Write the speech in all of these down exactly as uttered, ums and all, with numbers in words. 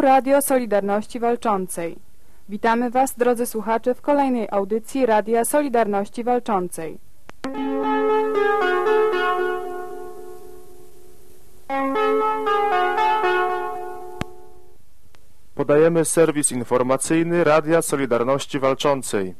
Radio Solidarności Walczącej. Witamy Was, drodzy słuchacze, w kolejnej audycji Radia Solidarności Walczącej. Podajemy serwis informacyjny Radia Solidarności Walczącej.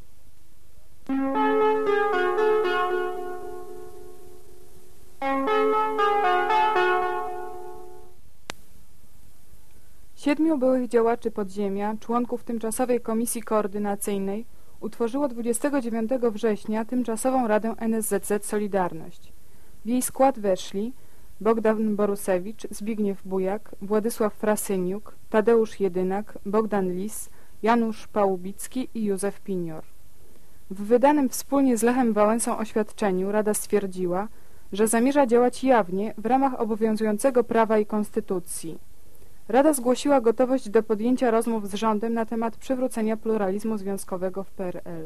Siedmiu byłych działaczy podziemia, członków tymczasowej komisji koordynacyjnej, utworzyło dwudziestego dziewiątego września tymczasową Radę N S Z Z Solidarność. W jej skład weszli Bogdan Borusewicz, Zbigniew Bujak, Władysław Frasyniuk, Tadeusz Jedynak, Bogdan Lis, Janusz Pałubicki i Józef Pinior. W wydanym wspólnie z Lechem Wałęsą oświadczeniu Rada stwierdziła, że zamierza działać jawnie w ramach obowiązującego prawa i konstytucji. Rada zgłosiła gotowość do podjęcia rozmów z rządem na temat przywrócenia pluralizmu związkowego w P R L.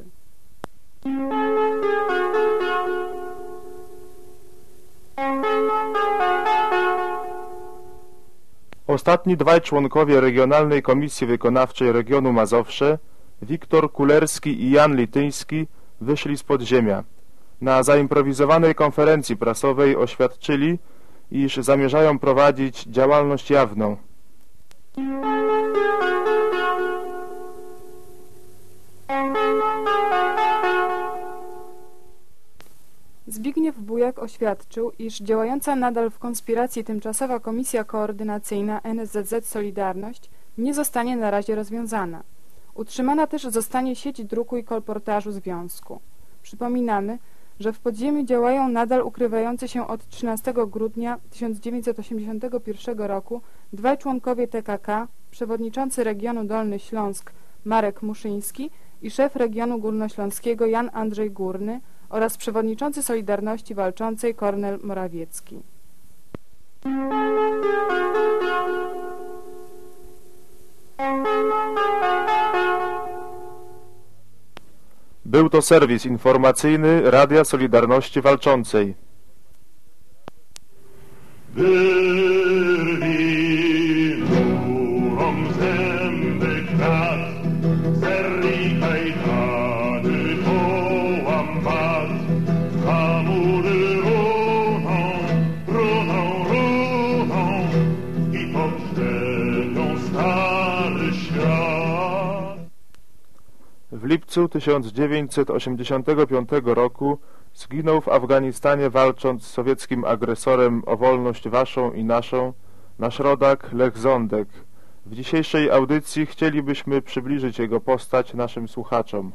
Ostatni dwaj członkowie Regionalnej Komisji Wykonawczej Regionu Mazowsze, Wiktor Kulerski i Jan Lityński, wyszli z podziemia. Na zaimprowizowanej konferencji prasowej oświadczyli, iż zamierzają prowadzić działalność jawną. Zbigniew Bujak oświadczył, iż działająca nadal w konspiracji tymczasowa Komisja Koordynacyjna N S Z Z Solidarność nie zostanie na razie rozwiązana. Utrzymana też zostanie sieć druku i kolportażu związku. Przypominamy, że w podziemiu działają nadal ukrywający się od trzynastego grudnia tysiąc dziewięćset osiemdziesiątego pierwszego roku dwaj członkowie T K K, przewodniczący regionu Dolny Śląsk Marek Muszyński i szef regionu górnośląskiego Jan Andrzej Górny oraz przewodniczący Solidarności Walczącej Kornel Morawiecki. Był to serwis informacyjny Radia Solidarności Walczącej. Wyrwij murą zęby krat, zerwij kajtany, połam was, a mury runą, runą, runą i poprzedzą stary świat. W lipcu tysiąc dziewięćset osiemdziesiątego piątego roku zginął w Afganistanie, walcząc z sowieckim agresorem o wolność waszą i naszą, nasz rodak Lech Zondek. W dzisiejszej audycji chcielibyśmy przybliżyć jego postać naszym słuchaczom.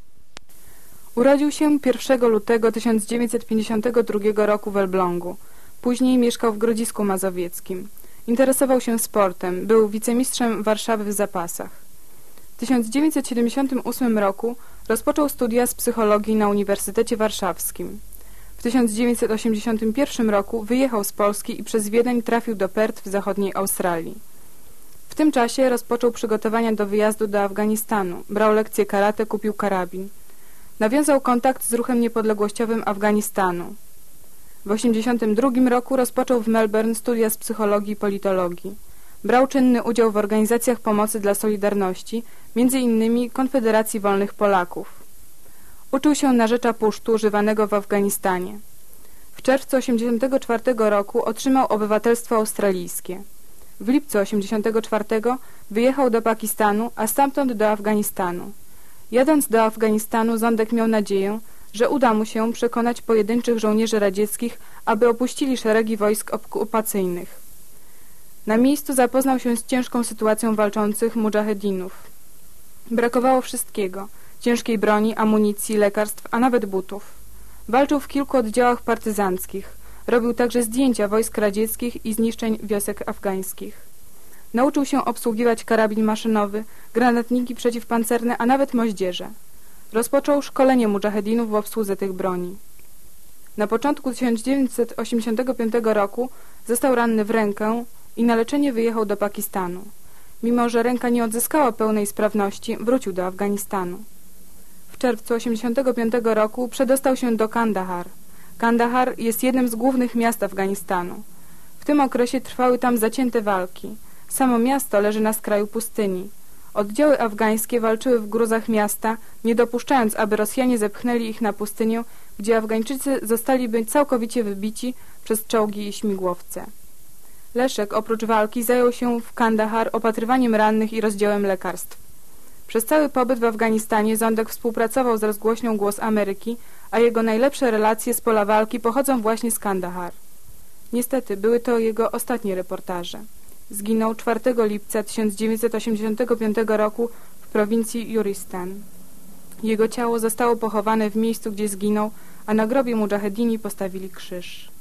Urodził się pierwszego lutego tysiąc dziewięćset pięćdziesiątego drugiego roku w Elblągu. Później mieszkał w Grodzisku Mazowieckim. Interesował się sportem, był wicemistrzem Warszawy w zapasach. W tysiąc dziewięćset siedemdziesiątym ósmym roku rozpoczął studia z psychologii na Uniwersytecie Warszawskim. W tysiąc dziewięćset osiemdziesiątym pierwszym roku wyjechał z Polski i przez Wiedeń trafił do Perth w zachodniej Australii. W tym czasie rozpoczął przygotowania do wyjazdu do Afganistanu, brał lekcje karate, kupił karabin. Nawiązał kontakt z ruchem niepodległościowym Afganistanu. W tysiąc dziewięćset osiemdziesiątym drugim roku rozpoczął w Melbourne studia z psychologii i politologii. Brał czynny udział w organizacjach pomocy dla Solidarności, między innymi Konfederacji Wolnych Polaków. Uczył się narzecza pusztu używanego w Afganistanie. W czerwcu tysiąc dziewięćset osiemdziesiątego czwartego roku otrzymał obywatelstwo australijskie. W lipcu tysiąc dziewięćset osiemdziesiątego czwartego wyjechał do Pakistanu, a stamtąd do Afganistanu. Jadąc do Afganistanu, Zondek miał nadzieję, że uda mu się przekonać pojedynczych żołnierzy radzieckich, aby opuścili szeregi wojsk okupacyjnych. Na miejscu zapoznał się z ciężką sytuacją walczących mudżahedinów. Brakowało wszystkiego – ciężkiej broni, amunicji, lekarstw, a nawet butów. Walczył w kilku oddziałach partyzanckich. Robił także zdjęcia wojsk radzieckich i zniszczeń wiosek afgańskich. Nauczył się obsługiwać karabin maszynowy, granatniki przeciwpancerne, a nawet moździerze. Rozpoczął szkolenie mudżahedinów w obsłudze tych broni. Na początku tysiąc dziewięćset osiemdziesiątego piątego roku został ranny w rękę i na leczenie wyjechał do Pakistanu. Mimo że ręka nie odzyskała pełnej sprawności, wrócił do Afganistanu. W czerwcu tysiąc dziewięćset osiemdziesiątego piątego roku przedostał się do Kandahar. Kandahar jest jednym z głównych miast Afganistanu. W tym okresie trwały tam zacięte walki. Samo miasto leży na skraju pustyni. Oddziały afgańskie walczyły w gruzach miasta, nie dopuszczając, aby Rosjanie zepchnęli ich na pustynię, gdzie Afgańczycy zostaliby całkowicie wybici przez czołgi i śmigłowce. Leszek oprócz walki zajął się w Kandahar opatrywaniem rannych i rozdziałem lekarstw. Przez cały pobyt w Afganistanie Ządek współpracował z rozgłośnią Głos Ameryki, a jego najlepsze relacje z pola walki pochodzą właśnie z Kandahar. Niestety były to jego ostatnie reportaże. Zginął czwartego lipca tysiąc dziewięćset osiemdziesiątego piątego roku w prowincji Juristan. Jego ciało zostało pochowane w miejscu, gdzie zginął, a na grobie mudżahedini postawili krzyż.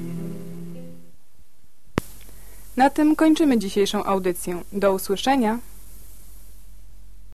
Na tym kończymy dzisiejszą audycję. Do usłyszenia!